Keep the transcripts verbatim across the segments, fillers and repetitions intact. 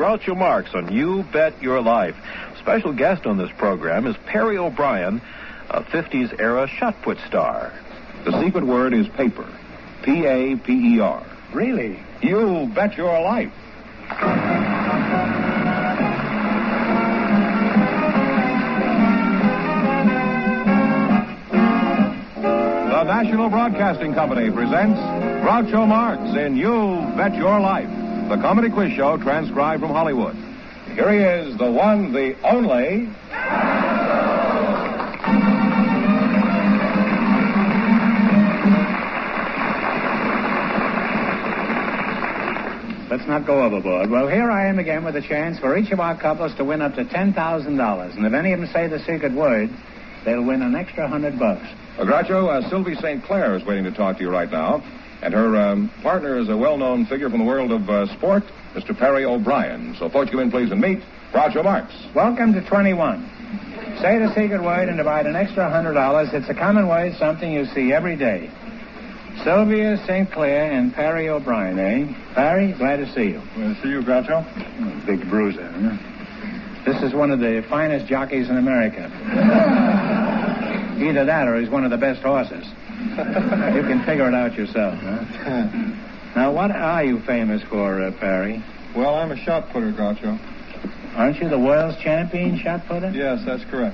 Groucho Marx on You Bet Your Life. Special guest on this program is Perry O'Brien, a fifties-era shot put star. The secret word is paper. P A P E R. Really? You bet your life. The National Broadcasting Company presents Groucho Marx in You Bet Your Life, the comedy quiz show transcribed from Hollywood. Here he is, the one, the only... Let's not go overboard. Well, here I am again with a chance for each of our couples to win up to ten thousand dollars. And if any of them say the secret word, they'll win an extra hundred bucks. Well, Groucho, uh, Sylvie Saint Clair is waiting to talk to you right now. And her um, partner is a well-known figure from the world of uh, sport, Mister Perry O'Brien. So, folks, come in, please, and meet Groucho Marx. Welcome to twenty-one. Say the secret word and divide an extra hundred dollars. It's a common word, something you see every day. Sylvia Saint Clair and Perry O'Brien, eh? Perry, glad to see you. Glad to see you, Groucho. Oh, big bruiser, huh? This is one of the finest jockeys in America. Either that or he's one of the best horses. You can figure it out yourself, huh? Now, what are you famous for, uh, Perry? Well, I'm a shot putter, Groucho. Aren't you the world's champion shot putter? Yes, that's correct.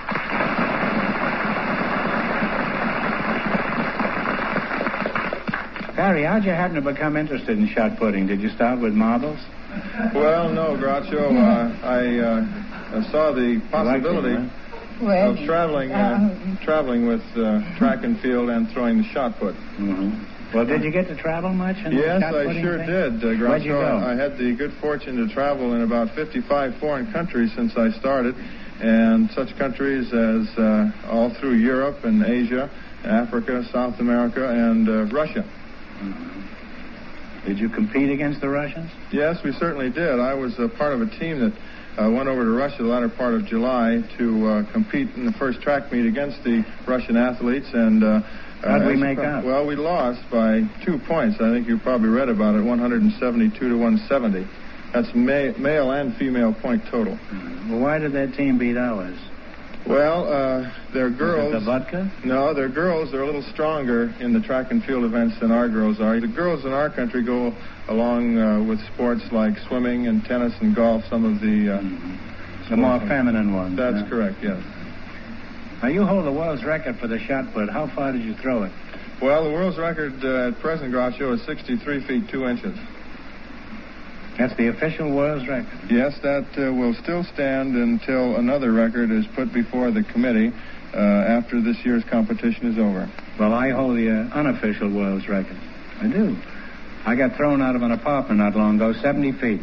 Perry, how'd you happen to become interested in shot putting? Did you start with marbles? Well, no, Groucho. Uh, I, uh, I saw the possibility Like it, huh? Well, of traveling uh, traveling with uh, track and field and throwing the shot put. Mm-hmm. Well, did you get to travel much? In Yes, the shot I putting sure thing? did, uh, Where'd you Groucho. go? I had the good fortune to travel in about fifty-five foreign countries since I started, and such countries as uh, all through Europe and Asia, Africa, South America, and uh, Russia. Mm-hmm. Did you compete against the Russians? Yes, we certainly did. I was a part of a team that uh, went over to Russia the latter part of July to uh, compete in the first track meet against the Russian athletes. And uh, how'd uh, we make out? Well, we lost by two points. I think you probably read about it, one seventy-two to one seventy. That's ma- male and female point total. Mm-hmm. Well, why did that team beat ours? Well, uh, they're girls. Was it the vodka? No, they're girls. They're a little stronger in the track and field events than our girls are. The girls in our country go along uh, with sports like swimming and tennis and golf, some of the... Uh, mm-hmm. The more feminine ones. That's huh? correct, yes. Now, you hold the world's record for the shot put. How far did you throw it? Well, the world's record uh, at present, Groucho, is sixty-three feet two inches. That's the official world's record. Yes, that uh, will still stand until another record is put before the committee uh, after this year's competition is over. Well, I hold the uh, unofficial world's record. I do. I got thrown out of an apartment not long ago, seventy feet.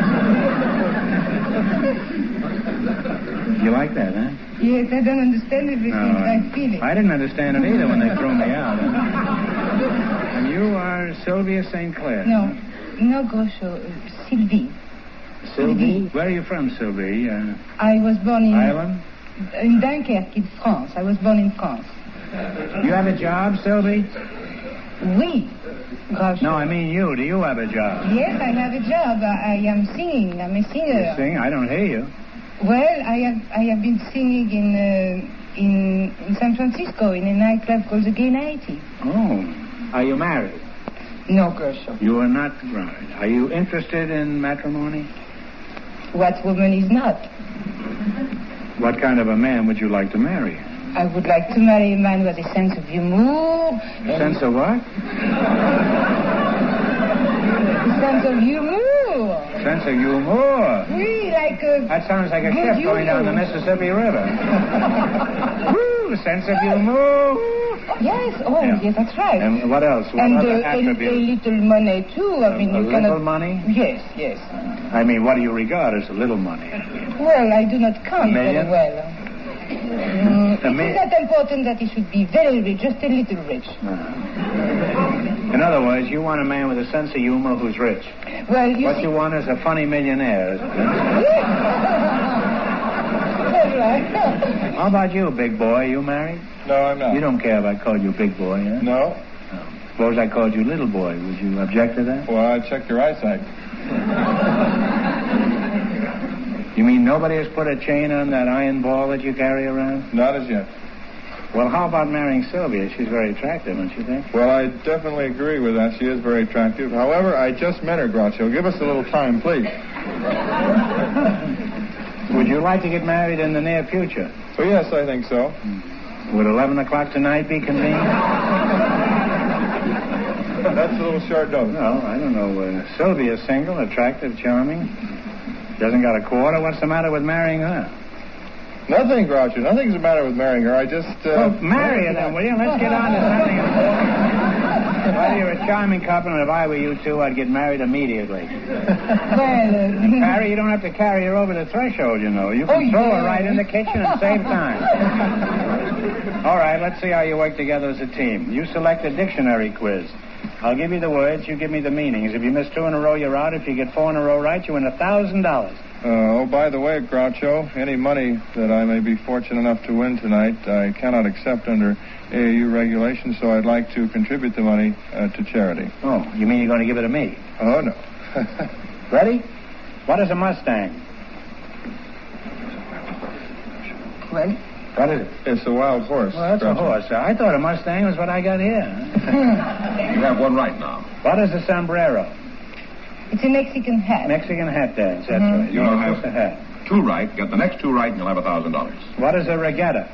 You like that, huh? yes, I don't understand everything, No, but I feel it. I didn't understand it either when they threw me out. And you are Sylvia Saint Clair? No, no, Groucho, uh, Sylvie. Sylvie? Where are you from, Sylvie? Uh, I was born in... Ireland? In Dunkerque, in France. I was born in France. You have a job, Sylvie? Oui, Groucho. No, I mean you. Do you have a job? Yes, I have a job. I, I am singing. I'm a singer. You sing? I don't hear you. Well, I have I have been singing in uh, in, in San Francisco in a nightclub called the Gay ninety. Oh. Are you married? No, Groucho. You are not married. Are you interested in matrimony? What woman is not? What kind of a man would you like to marry? I would like to marry a man with a sense of humor. A sense of what? A sense of humor. Sense of humor. Oui, like a... That sounds like a good ship going down the humor. Mississippi River. Woo, sense of humor. Yes, oh, Yeah. yes, that's right. And what else? What and other uh, a, a attributes? little money, too. I mean, a you little cannot... money? Yes, yes. I mean, what do you regard as a little money? Well, I do not count very million? well. Mm, A it mi- is not important that he should be very rich, just a little rich. Uh, in other words, you want a man with a sense of humor who's rich. Well, you What see... you want is a funny millionaire. Isn't it? That's right. How about you, big boy? You married? No, I'm not. You don't care if I called you big boy, huh? No? No. Suppose I called you little boy. Would you object to that? Well, I checked your eyesight. Nobody has put a chain on that iron ball that you carry around? Not as yet. Well, how about marrying Sylvia? She's very attractive, don't you think? Well, I definitely agree with that. She is very attractive. However, I just met her, Groucho. Give us a little time, please. Would you like to get married in the near future? Oh, yes, I think so. Would eleven o'clock tonight be convenient? That's a little short notice. No, I don't know. Uh, Sylvia's single, attractive, charming. She hasn't got a quarter. What's the matter with marrying her? Nothing, Groucho. Nothing's the matter with marrying her. I just... Uh... Well, marry her then, will you? Let's get on to something important. Well, you're a charming couple, and if I were you two, I'd get married immediately. Harry, you don't have to carry her over the threshold, you know. You can Oh, throw yeah. her right in the kitchen and save time. All right, let's see how you work together as a team. You select a dictionary quiz. I'll give you the words, you give me the meanings. If you miss two in a row, you're out. If you get four in a row right, you win a thousand dollars. Uh, oh, by the way, Groucho, any money that I may be fortunate enough to win tonight, I cannot accept under A A U regulations, so I'd like to contribute the money uh, to charity. Oh, you mean you're going to give it to me? Oh, no. Ready? What is a Mustang? Well, What is it? It's a wild horse. Well, that's a Groucho. horse. I thought a Mustang was what I got here. You have one right now. What is a sombrero? it's a Mexican hat. Mexican hat dance, that's Mhm. right. You You're don't supposed to have hat. two right. Get the next two right, and you'll have a thousand dollars. What is a regatta?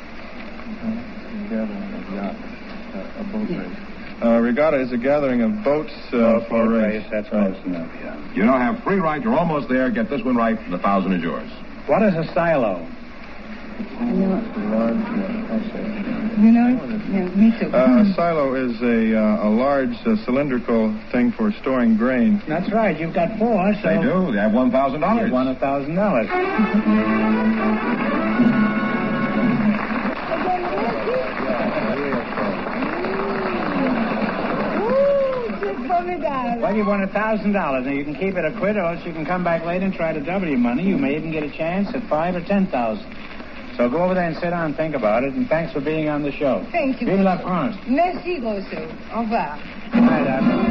A boat race. Uh, regatta is a gathering of boats uh, Oh, for a race. That's close enough, yeah. You now have three right. You're almost there. Get this one right, and the thousand is yours. What is a silo? You know? Yeah, me too. Uh, a silo is a, uh, a large uh, cylindrical thing for storing grain. That's right. You've got four, so... They do. They have one thousand You dollars. won a thousand dollars. Well, you won a thousand dollars. Now you can keep it a quid, or else you can come back later and try to double your money. You may even get a chance at five or ten thousand. So go over there and sit down and think about it. And thanks for being on the show. Thank you. Vive la France. Merci, Grosso. Au revoir. Good night, Abner.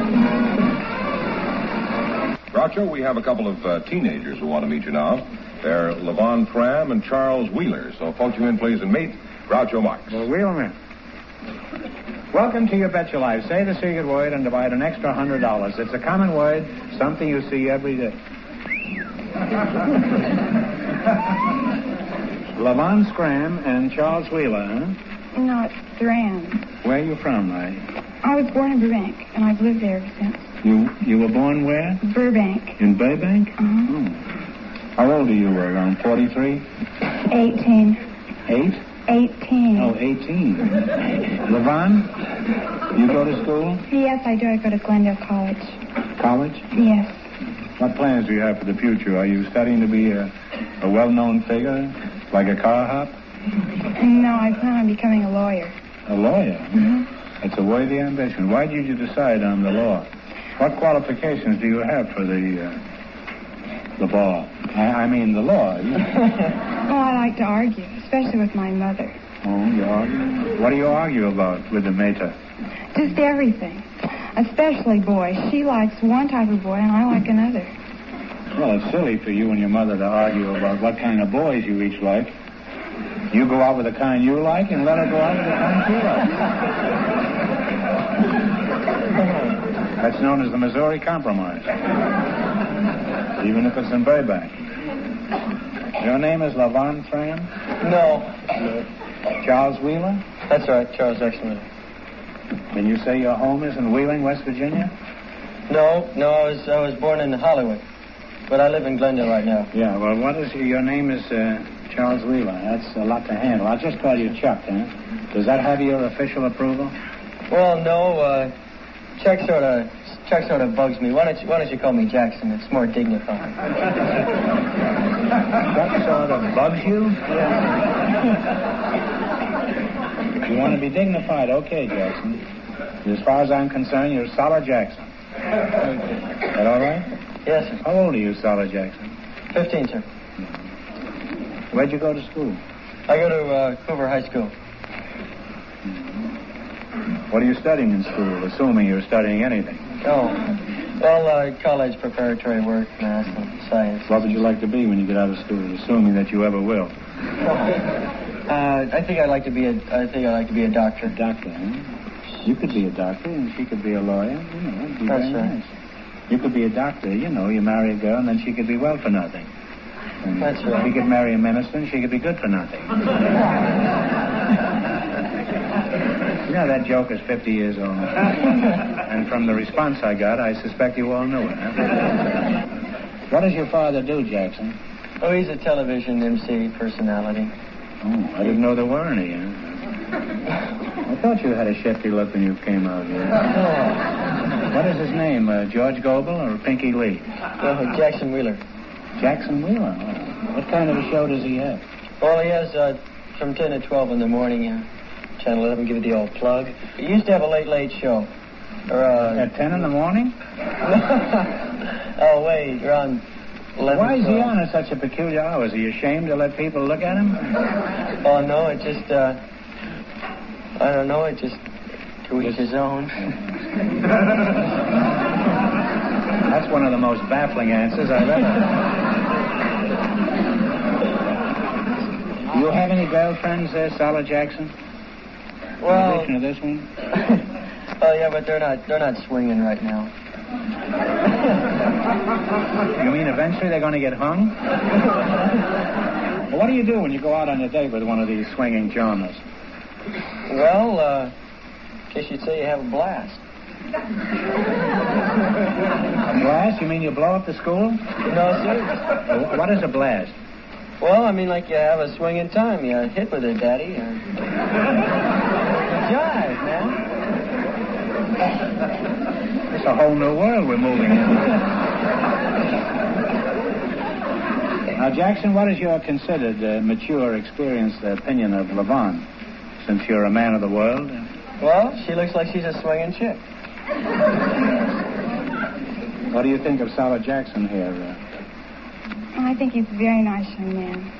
Groucho, we have a couple of uh, teenagers who want to meet you now. They're Levon Fram and Charles Wheeler. So folks you in, please, and meet Groucho Marx. Well, Wheelman. Welcome to Your Bet Your Life. Say the secret word and divide an extra hundred dollars. It's a common word, something you see every day. Levon Scram and Charles Wheeler, huh? No, it's Duran. Where are you from, Ray? I was born in Burbank, and I've lived there ever since. You you were born where? Burbank. In Burbank? Uh-huh. Oh. How old are you? Around forty-three? Eighteen. Eight? Eighteen. Oh, eighteen. Levon, you go to school? Yes, I do. I go to Glendale College. College? Yes. What plans do you have for the future? Are you studying to be a, a well-known figure, like a car hop? No, I plan on becoming a lawyer. A lawyer? Mm-hmm. It's a worthy ambition. Why did you decide on the law? What qualifications do you have for the uh, the bar? I, I mean, the law. You... Well, I like to argue, especially with my mother. Oh, you argue? What do you argue about with the mater? Just everything. Especially boys. She likes one type of boy, and I like another. Well, it's silly for you and your mother to argue about what kind of boys you each like. You go out with the kind you like, and let her go out with the kind she likes. That's known as the Missouri Compromise. Even if it's in Burbank. Your name is Levon Fram? No. Charles Wheeler? That's right, Charles Exelman. Then you say your home is in Wheeling, West Virginia? No, no, I was I was born in Hollywood, but I live in Glendale right now. Yeah, well, what is your, your name is uh, Charles Wheeler. That's a lot to handle. I'll just call you Chuck, huh? Does that have your official approval? Well, no, uh, Chuck sort of Chuck sort of bugs me. Why don't you Why don't you call me Jackson? It's more dignified. Chuck sort of bugs you? You want to be dignified? Okay, Jackson. As far as I'm concerned, you're Solid Jackson. Is that all right? Yes, sir. How old are you, Solid Jackson? Fifteen, sir. Where'd you go to school? I go to uh, Hoover High School. What are you studying in school, assuming you're studying anything? Oh, Well, uh, college preparatory work, math, and science. What would you like to be when you get out of school, assuming that you ever will? Uh, I think I'd like to be a. I think I'd like to be a doctor. A doctor, huh? You could be a doctor, and she could be a lawyer. You know, it'd be That's very right. nice. You could be a doctor. You know, you marry a girl, and then she could be well for nothing. And That's right. You could marry a minister, and she could be good for nothing. You know, that joke is fifty years old. And from the response I got, I suspect you all knew it. Huh? What does your father do, Jackson? Oh, he's a television M C personality. Oh, I didn't know there were any. Huh? I thought you had a shifty look when you came out here. What is his name, uh, George Goebel or Pinky Lee? Oh, Jackson Wheeler. Jackson Wheeler? Oh. What kind of a show does he have? Well, he has uh, from ten to twelve in the morning. Uh, Channel eleven, give it the old plug. He used to have a late, late show. Or, uh... At ten in the morning? Oh, wait, you're on eleven. Why is he on at such a peculiar hour? Is he ashamed to let people look at him? Oh, no, it just, uh... I don't know, it just... To each his own. That's one of the most baffling answers I've ever heard. Do you have any girlfriends there, Sally Jackson? Well... In addition to this one? Oh, yeah, but they're not, they're not swinging right now. You mean eventually they're going to get hung? Well, what do you do when you go out on a date with one of these swinging Jonas? Well, uh... guess you'd say you have a blast. A blast? You mean you blow up the school? No, sir. What is a blast? Well, I mean, like you have a swinging time. You hit with it, Daddy. Or... Jive, man. It's a whole new world we're moving in. Now, Jackson, what is your considered uh, mature, experienced opinion of Levon, since you're a man of the world? Well, she looks like she's a swinging chick. What do you think of Sally Jackson here? Uh... I think he's a very nice young man.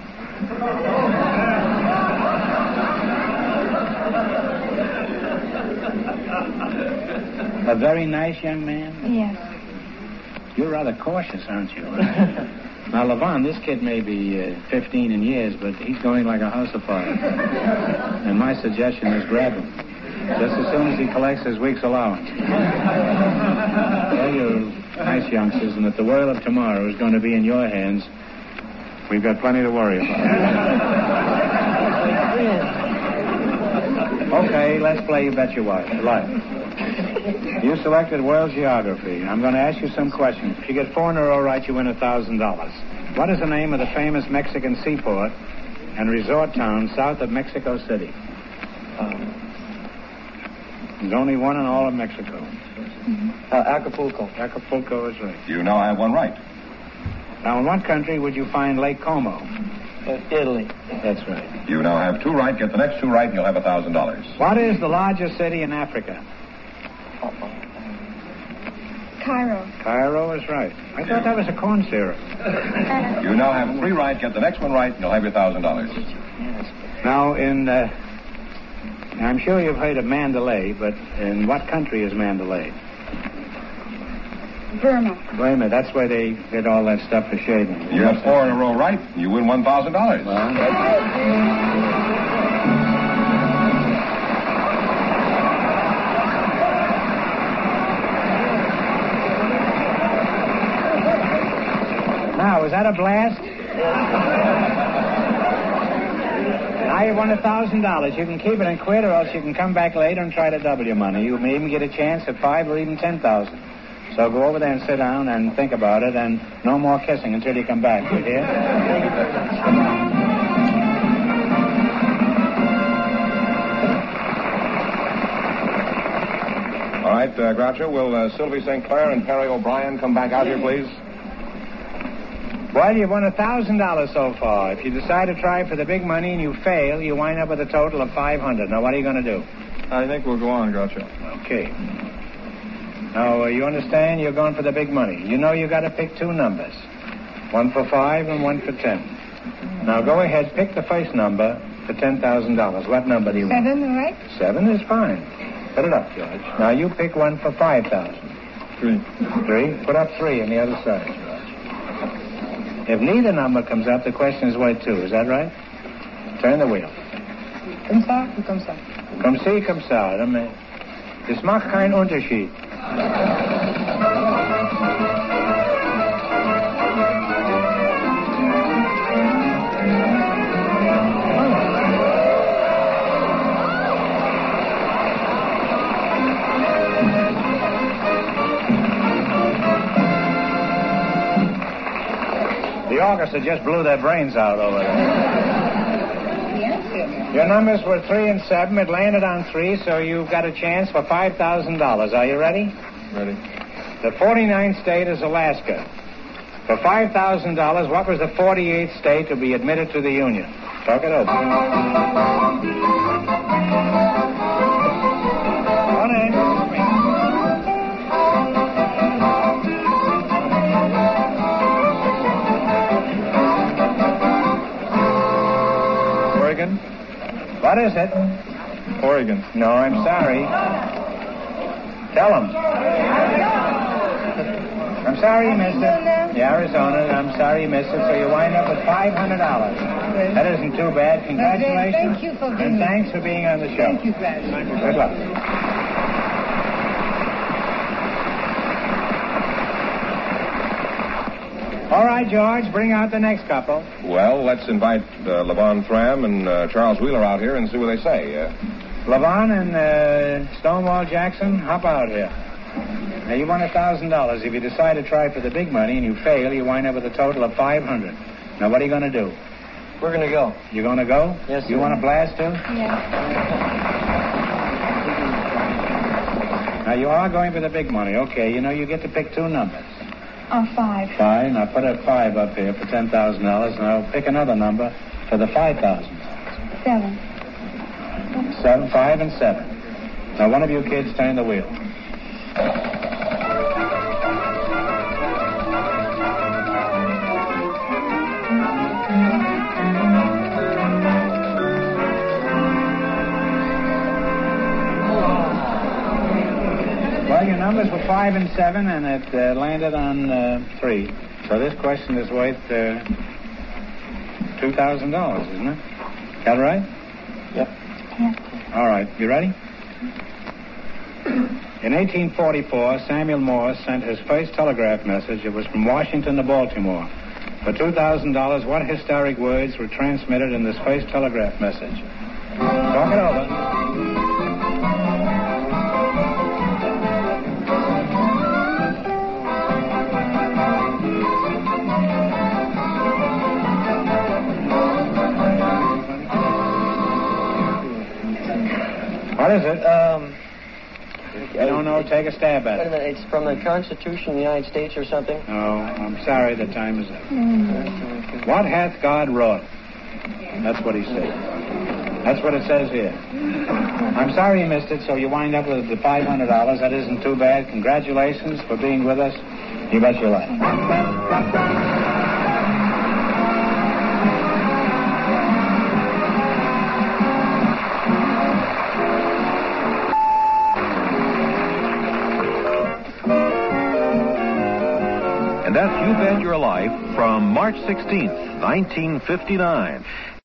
A very nice young man? Yes. You're rather cautious, aren't you? Now, Levon, this kid may be uh, fifteen in years, but he's going like a house afire. And my suggestion is grab him. Just as soon as he collects his week's allowance. Well, you're nice youngsters, and if the world of tomorrow is going to be in your hands, we've got plenty to worry about. Okay, let's play You Bet Your Wife. Life. You selected world geography. I'm going to ask you some questions. If you get four in a row right, you win one thousand dollars. What is the name of the famous Mexican seaport and resort town south of Mexico City? Um, There's only one in all of Mexico. Mm-hmm. Uh, Acapulco. Acapulco is right. You now have one right. Now, in what country would you find Lake Como? Uh, Italy. That's right. You now have two right. Get the next two right, and you'll have one thousand dollars. What is the largest city in Africa? Cairo. Cairo is right. I thought that was a corn syrup. You now have three right. Get the next one right, and you'll have your one thousand dollars. Now, in... Uh, I'm sure you've heard of Mandalay, but in what country is Mandalay? Burma. Burma. That's where they get all that stuff for shaving. You have four in a row right, and you win one thousand dollars. Well, now, was that a blast? Now you won one thousand dollars. You can keep it and quit, or else you can come back later and try to double your money. You may even get a chance at five or even ten thousand. So go over there and sit down and think about it, and no more kissing until you come back. You hear? All right, uh, Groucho, will uh, Sylvie Saint Clair and Perry O'Brien come back out here, please? Well, you've won one thousand dollars so far. If you decide to try for the big money and you fail, you wind up with a total of five hundred dollars. Now, what are you going to do? I think we'll go on, Groucho. Okay. Now, uh, you understand you're going for the big money. You know you got to pick two numbers. One for five and one for ten. Now, go ahead, pick the first number for ten thousand dollars. What number do you want? Seven, all right? Seven is fine. Put it up, George. Now, you pick one for five thousand dollars. Three. Three? Put up three on the other side, George. If neither number comes up, the question is worth two. Is that right? Turn the wheel. Comme ça ou comme ça? Comme ci, comme ça. Das macht keinen Unterschied. The orchestra just blew their brains out over there. Your numbers were three and seven. It landed on three, so you've got a chance for five thousand dollars. Are you ready? Ready. The forty-ninth state is Alaska. For five thousand dollars, what was the forty-eighth state to be admitted to the Union? Talk it over. One in. Oregon. What is it? Oregon. No, I'm sorry. Tell them. I'm sorry you missed it. Yeah, Arizona. I'm sorry you missed it, so you wind up with five hundred dollars. That isn't too bad. Congratulations. Thank you for being And thanks for being on the show. Thank you, Gladys. Good luck. All right, George, bring out the next couple. Well, let's invite uh, Levon Thram and uh, Charles Wheeler out here and see what they say. Uh, Levon and uh, Stonewall Jackson, hop out here. Now, you won one thousand dollars. If you decide to try for the big money and you fail, you wind up with a total of five hundred dollars. Now, what are you going to do? We're going to go. You going to go? Yes, You sir. want to blast, too? Yeah. Now, you are going for the big money. Okay, you know, you get to pick two numbers. Oh, five. Five. Now, put a five up here for ten thousand dollars, and I'll pick another number for the five thousand dollars. Seven. Seven, five, and seven. Now, one of you kids turn the wheel. Well, your numbers were five and seven, and it uh, landed on uh, three. So this question is worth uh, two thousand dollars, isn't it? That right? Yep. Yeah. All right. You ready? In eighteen forty-four, Samuel Morse sent his first telegraph message. It was from Washington to Baltimore. For two thousand dollars, what historic words were transmitted in this first telegraph message? Talk it over. What is it? Um, You don't know? Take a stab at wait a it. minute. It's from the Constitution of the United States or something? No, I'm sorry. The time is up. What hath God wrought? That's what he said. That's what it says here. I'm sorry you missed it, so you wind up with the five hundred dollars. That isn't too bad. Congratulations for being with us. You bet your life. And that's You Bet Your Life from March sixteenth, nineteen fifty-nine.